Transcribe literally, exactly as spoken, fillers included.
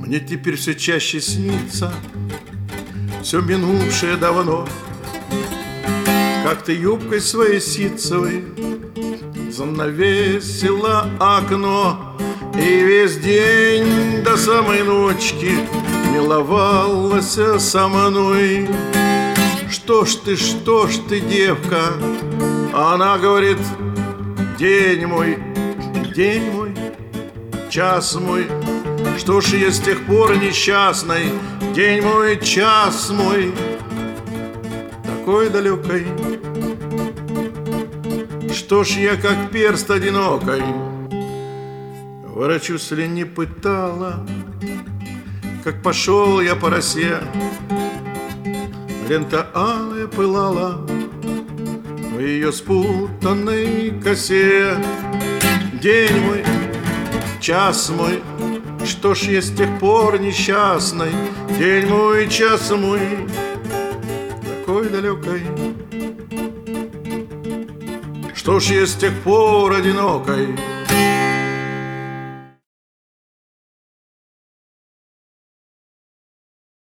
Мне теперь все чаще снится все минувшее давно, как ты юбкой своей ситцевой занавесила окно, и весь день до самой ночки миловалась со мной. Что ж ты, что ж ты, девка? Она говорит: день мой, день мой, час мой. Что ж я с тех пор несчастный, день мой, час мой, такой далекой. Что ж я, как перст одинокой, ворочусь ли не пытала, как пошел я по росе. Лента алая пылала в ее спутанной косе. День мой, час мой, что ж я с тех пор несчастный, день мой, час мой, такой далекой. Что ж я с тех пор одинокой,